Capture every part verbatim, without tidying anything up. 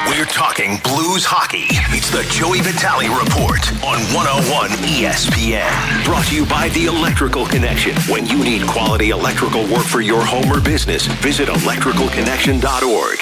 We're talking Blues hockey. It's the Joey Vitale Report on one oh one E S P N. Brought to you by The Electrical Connection. When you need quality electrical work for your home or business, visit electrical connection dot org.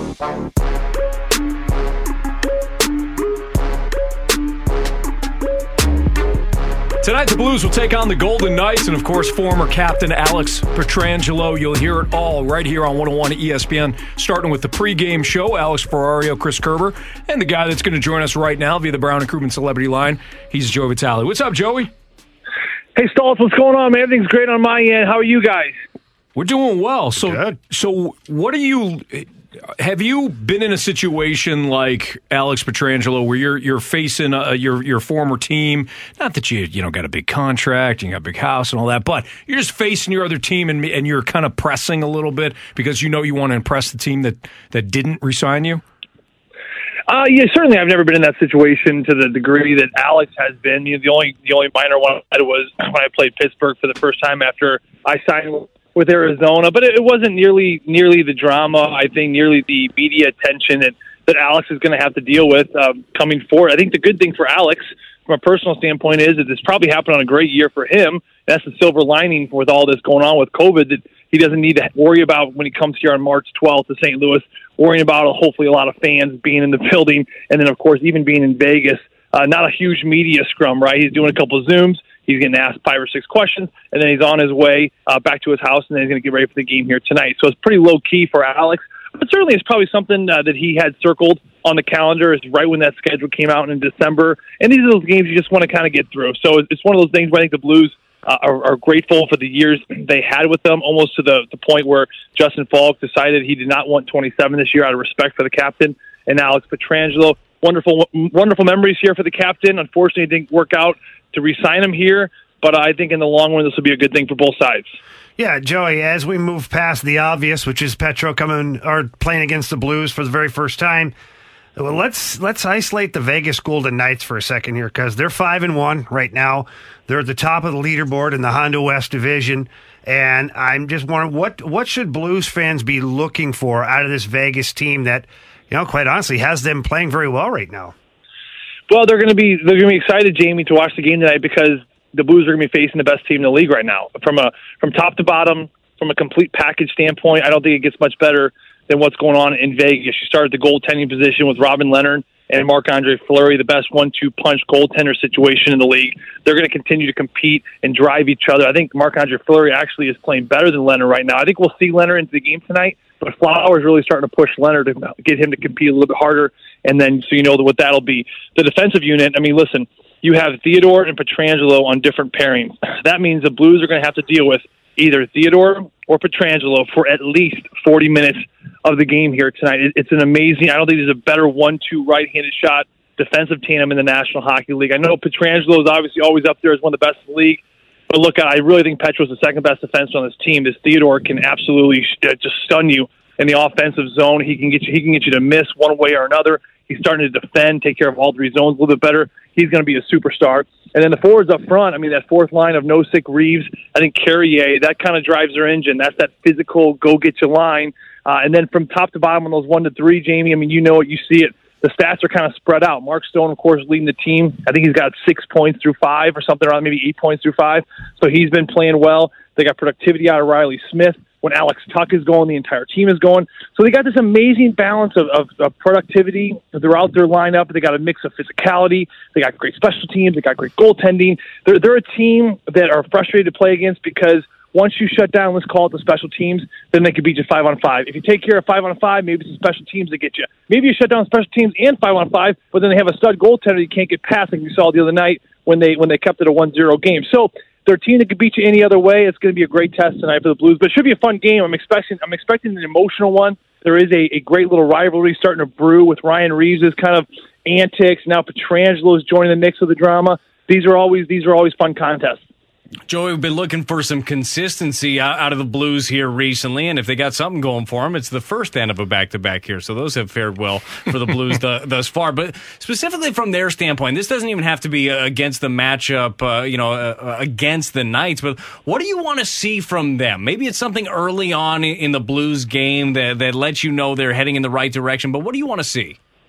Tonight, the Blues will take on the Golden Knights and, of course, former captain Alex Pietrangelo. You'll hear it all right here on one oh one E S P N, starting with the pregame show. Alex Ferrario, Chris Kerber, and the guy that's going to join us right now via the Brown and Krugman Celebrity Line. He's Joey Vitale. What's up, Joey? Hey, Stoltz, what's going on, man? Everything's great on my end. How are you guys? We're doing well. So, Good. so what are you... Have you been in a situation like Alex Pietrangelo where you're you're facing a, your your former team? Not that you you know got a big contract, you got a big house and all that, but you're just facing your other team and and you're kind of pressing a little bit because you know you want to impress the team that, that didn't re-sign you? Uh, yeah, certainly. I've never been in that situation to the degree that Alex has been. You know, the only the only minor one I had was when I played Pittsburgh for the first time after I signed with Arizona, but it wasn't nearly nearly the drama, I think, nearly the media attention that, that Alex is going to have to deal with um, coming forward. I think the good thing for Alex, from a personal standpoint, is that this probably happened on a great year for him. That's the silver lining with all this going on with COVID, that he doesn't need to worry about when he comes here on March twelfth to Saint Louis, worrying about hopefully a lot of fans being in the building, and then, of course, even being in Vegas. Uh, not a huge media scrum, right? He's doing a couple of Zooms. He's getting asked five or six questions, and then he's on his way uh, back to his house, and then he's going to get ready for the game here tonight. So it's pretty low-key for Alex, but certainly it's probably something uh, that he had circled on the calendar is right when that schedule came out in December, and these are those games you just want to kind of get through. So it's one of those things where I think the Blues uh, are, are grateful for the years they had with them, almost to the, the point where Justin Falk decided he did not want twenty-seven this year out of respect for the captain, and Alex Pietrangelo. Wonderful, wonderful memories here for the captain. Unfortunately, it didn't work out to re-sign him here, but I think in the long run, this will be a good thing for both sides. Yeah, Joey, as we move past the obvious, which is Petro coming or playing against the Blues for the very first time, well, let's let's isolate the Vegas Golden Knights for a second here, because they're five and one right now. They're at the top of the leaderboard in the Honda West division, and I'm just wondering what what should Blues fans be looking for out of this Vegas team that, you know, quite honestly, has them playing very well right now? Well, they're going to be they're going to be excited, Jamie, to watch the game tonight because the Blues are going to be facing the best team in the league right now. From a from top to bottom, from a complete package standpoint, I don't think it gets much better than what's going on in Vegas. You started the goaltending position with Robin Leonard and Marc-Andre Fleury, the best one two punch goaltender situation in the league. They're going to continue to compete and drive each other. I think Marc-Andre Fleury actually is playing better than Leonard right now. I think we'll see Leonard into the game tonight, but Flowers really starting to push Leonard to get him to compete a little bit harder, and then so you know what that'll be. The defensive unit, I mean, listen, you have Theodore and Pietrangelo on different pairings. That means the Blues are going to have to deal with either Theodore or Pietrangelo for at least forty minutes of the game here tonight. It's an amazing, I don't think there's a better one two right-handed shot defensive tandem in the National Hockey League. I know Pietrangelo is obviously always up there as one of the best in the league, but look, I really think Petro's the second best defenseman on this team. This Theodore can absolutely just stun you in the offensive zone. He can get you, he can get you to miss one way or another. He's starting to defend, take care of all three zones a little bit better. He's going to be a superstar. And then the forwards up front, I mean, that fourth line of Nosek, Reeves, I think Carrier, that kind of drives their engine. That's that physical, go-get-you line. Uh, and then from top to bottom on those one to three, Jamie, I mean, you know it, you see it. The stats are kind of spread out. Mark Stone, of course, leading the team. I think he's got six points through five or something around, maybe eight points through five. So he's been playing well. They got productivity out of Riley Smith. When Alex Tuck is going, the entire team is going. So they got this amazing balance of, of, of productivity throughout their lineup. They got a mix of physicality. They got great special teams. They got great goaltending. They're, they're a team that are frustrated to play against because once you shut down, let's call it the special teams, then they can beat you five on five. If you take care of five on five, maybe it's the special teams that get you. Maybe you shut down special teams and five on five, but then they have a stud goaltender you can't get past, like you saw the other night when they when they kept it a one zero game. So they're a team that could beat you any other way. It's going to be a great test tonight for the Blues, but it should be a fun game. I'm expecting I'm expecting an emotional one. There is a, a great little rivalry starting to brew with Ryan Reeves' kind of antics. Now Pietrangelo is joining the mix of the drama. These are always these are always fun contests. Joey, we've been looking for some consistency out of the Blues here recently, and if they got something going for them, it's the first end of a back-to-back here, so those have fared well for the Blues the, thus far. But specifically from their standpoint, this doesn't even have to be against the matchup, uh, you know, uh, against the Knights, but what do you want to see from them? Maybe it's something early on in the Blues game that, that lets you know they're heading in the right direction, but what do you want to see?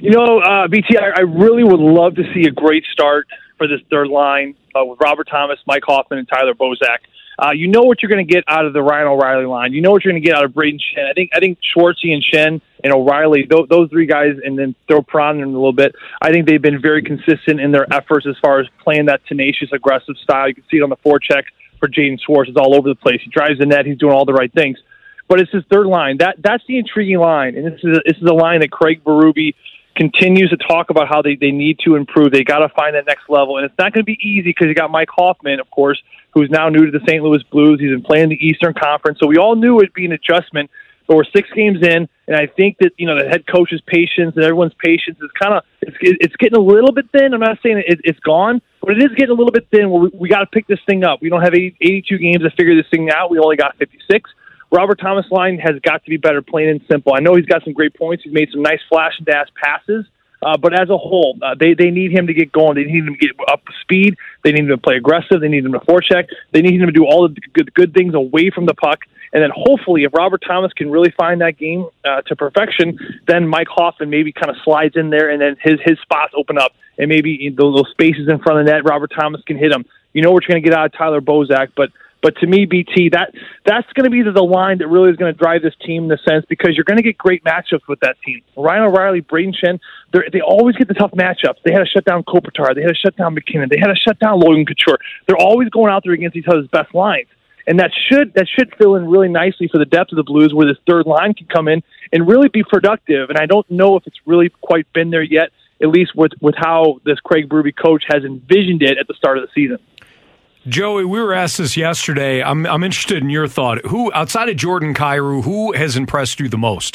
You know, uh, B T, I, I really would love to see a great start for this third line uh, with Robert Thomas, Mike Hoffman, and Tyler Bozak. Uh, you know what you're going to get out of the Ryan O'Reilly line. You know what you're going to get out of Braden Shen. I think I think Schwartzy and Shen and O'Reilly, th- those three guys, and then throw Perron in a little bit. I think they've been very consistent in their efforts as far as playing that tenacious, aggressive style. You can see it on the forecheck for Jaden Schwartz. It's all over the place. He drives the net. He's doing all the right things. But it's his third line. That That's the intriguing line. And this is a, this is a line that Craig Berube continues to talk about how they, they need to improve. They got to find that next level. And it's not going to be easy because you got Mike Hoffman, of course, who's now new to the Saint Louis Blues. He's been playing the Eastern Conference. So we all knew it'd be an adjustment. But we're six games in, and I think that, you know, the head coach's patience and everyone's patience is kind of, it's, it's getting a little bit thin. I'm not saying it, it's gone, but it is getting a little bit thin where we, we got to pick this thing up. We don't have eighty, eighty-two games to figure this thing out. We only got fifty-six. Robert Thomas' line has got to be better, plain and simple. I know he's got some great points. He's made some nice flash and dash passes. Uh, but as a whole, uh, they, they need him to get going. They need him to get up to speed. They need him to play aggressive. They need him to forecheck. They need him to do all the good, good things away from the puck. And then hopefully if Robert Thomas can really find that game uh, to perfection, then Mike Hoffman maybe kind of slides in there and then his, his spots open up. And maybe those, those spaces in front of the net, Robert Thomas can hit him. You know what you're going to get out of Tyler Bozak, but But to me, B T, that that's going to be the, the line that really is going to drive this team in the sense because you're going to get great matchups with that team. Ryan O'Reilly, Braden Shen, they always get the tough matchups. They had to shut down Kopitar. They had to shut down McKinnon. They had to shut down Logan Couture. They're always going out there against each other's best lines. And that should that should fill in really nicely for the depth of the Blues where this third line can come in and really be productive. And I don't know if it's really quite been there yet, at least with, with how this Craig Berube coach has envisioned it at the start of the season. Joey, we were asked this yesterday. I'm I'm interested in your thought. Who, outside of Jordan Kyrou, who has impressed you the most?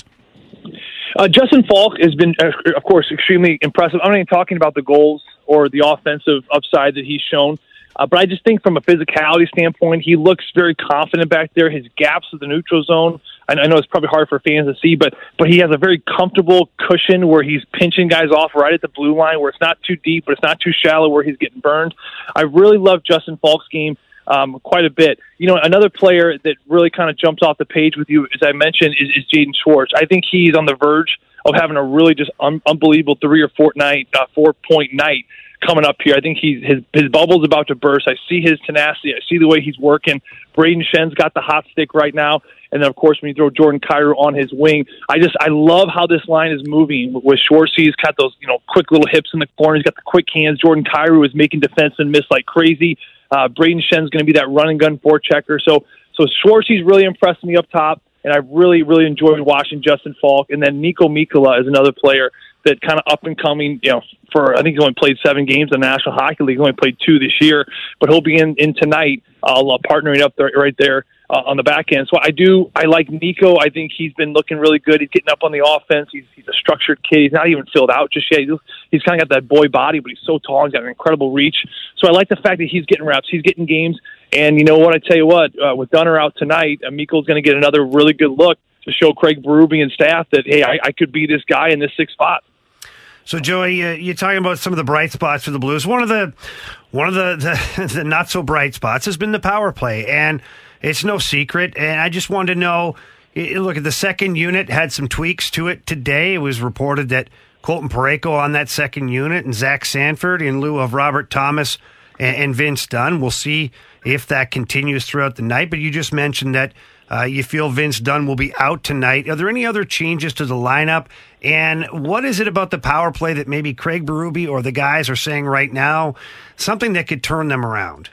Uh, Justin Falk has been, uh, of course, extremely impressive. I'm not even talking about the goals or the offensive upside that he's shown, uh, but I just think from a physicality standpoint, he looks very confident back there. His gaps of the neutral zone, I know it's probably hard for fans to see, but but he has a very comfortable cushion where he's pinching guys off right at the blue line, where it's not too deep, but it's not too shallow where he's getting burned. I really love Justin Falk's game um, quite a bit. You know, another player that really kind of jumps off the page with you, as I mentioned, is, is Jaden Schwartz. I think he's on the verge of having a really just un- unbelievable three or four night, uh, four point night coming up here. I think he's his his bubble's about to burst. I see his tenacity. I see the way he's working. Braden Shen's got the hot stick right now. And then, of course, when you throw Jordan Kyrou on his wing, I just I love how this line is moving. With Schwartzy, he's got those you know quick little hips in the corner. He's got the quick hands. Jordan Kyrou is making defensemen miss like crazy. Uh, Braden Shen's going to be that run and gun forechecker. So so Schwartzy's really impressed me up top, and I really really enjoyed watching Justin Falk. And then Nico Mikkola is another player that kind of up and coming. You know, for I think he only played seven games in the National Hockey League. He only played two this year, but he'll be in, in tonight. Uh, partnering up there right there. Uh, on the back end. So I do, I like Nico. I think he's been looking really good. He's getting up on the offense. He's, he's a structured kid. He's not even filled out just yet. He's, he's kind of got that boy body, but he's so tall. He's got an incredible reach. So I like the fact that he's getting reps. He's getting games. And you know what? I tell you what, uh, with Dunner out tonight, uh, Mikko's going to get another really good look to show Craig Berube and staff that, hey, I, I could be this guy in this sixth spot. So, Joey, uh, you're talking about some of the bright spots for the Blues. One of the one of the, the, the not so bright spots has been the power play, and it's no secret. And I just wanted to know, look, at the second unit had some tweaks to it today. It was reported that Colton Parayko on that second unit and Zach Sanford in lieu of Robert Thomas and, and Vince Dunn. We'll see if that continues throughout the night. But you just mentioned that uh, you feel Vince Dunn will be out tonight. Are there any other changes to the lineup? And what is it about the power play that maybe Craig Berube or the guys are saying right now, something that could turn them around?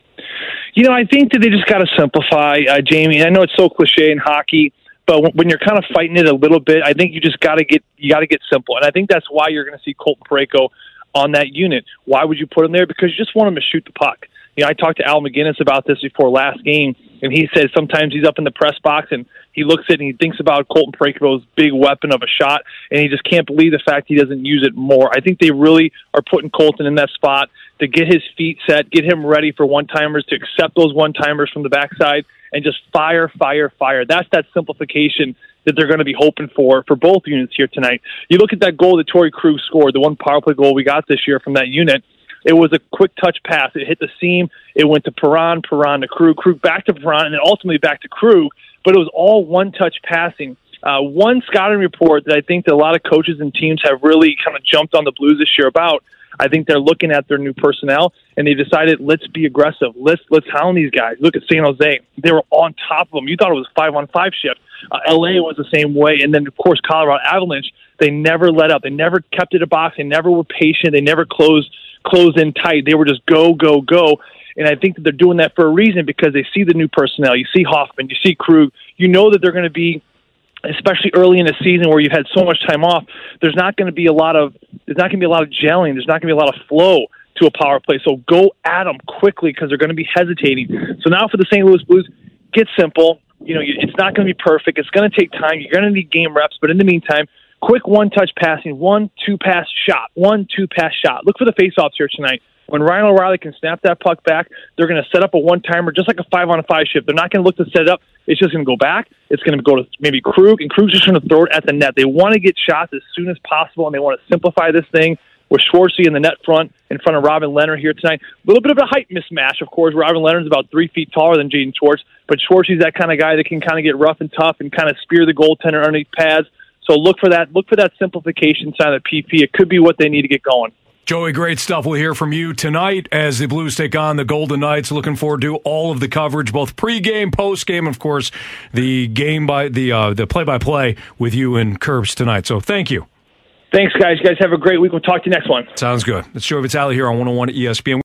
You know, I think that they just got to simplify, uh, Jamie. I know it's so cliche in hockey, but when you're kind of fighting it a little bit, I think you just got to get you got to get simple. And I think that's why you're going to see Colton Parayko on that unit. Why would you put him there? Because you just want him to shoot the puck. You know, I talked to Al McGinnis about this before last game, and he said sometimes he's up in the press box and he looks at it and he thinks about Colton Parayko's big weapon of a shot, and he just can't believe the fact he doesn't use it more. I think they really are putting Colton in that spot to get his feet set, get him ready for one-timers, to accept those one-timers from the backside, and just fire, fire, fire. That's that simplification that they're going to be hoping for for both units here tonight. You look at that goal that Torrey Krug scored, the one power play goal we got this year from that unit. It was a quick touch pass. It hit the seam. It went to Perron, Perron to Krug, Krug back to Perron, and then ultimately back to Krug. But it was all one-touch passing Uh, one scouting report that I think that a lot of coaches and teams have really kind of jumped on the Blues this year about, I think they're looking at their new personnel, and they decided, let's be aggressive. Let's let's hound these guys. Look at San Jose. They were on top of them. You thought it was a five-on-five shift. Uh, L A was the same way. And then, of course, Colorado Avalanche, they never let up. They never kept it a box. They never were patient. They never closed, closed in tight. They were just go, go, go. And I think that they're doing that for a reason because they see the new personnel. You see Hoffman. You see Krug. You know that they're going to be, especially early in the season where you've had so much time off, there's not going to be a lot of there's not going to be a lot of gelling. There's not going to be a lot of flow to a power play. So go at them quickly because they're going to be hesitating. So now for the Saint Louis Blues, get simple. You know, it's not going to be perfect. It's going to take time. You're going to need game reps. But in the meantime, quick one-touch passing, one, two-pass shot, one, two-pass shot. Look for the face-offs here tonight. When Ryan O'Reilly can snap that puck back, they're going to set up a one-timer just like a five-on-five shift. They're not going to look to set it up. It's just going to go back. It's going to go to maybe Krug, and Krug's just going to throw it at the net. They want to get shots as soon as possible, and they want to simplify this thing with Schwartzy in the net front in front of Robin Leonard here tonight. A little bit of a height mismatch, of course. Robin Leonard's about three feet taller than Jaden Schwartz, but Schwartzy's that kind of guy that can kind of get rough and tough and kind of spear the goaltender underneath pads. So look for that. Look for that simplification sign of P P. It could be what they need to get going. Joey, great stuff. We'll hear from you tonight as the Blues take on the Golden Knights. Looking forward to all of the coverage, both pregame, postgame, of course, the game by the uh, the play-by-play with you and Curbs tonight. So thank you. Thanks, guys. You guys have a great week. We'll talk to you next one. Sounds good. It's Joey Vitale here on one oh one E S P N.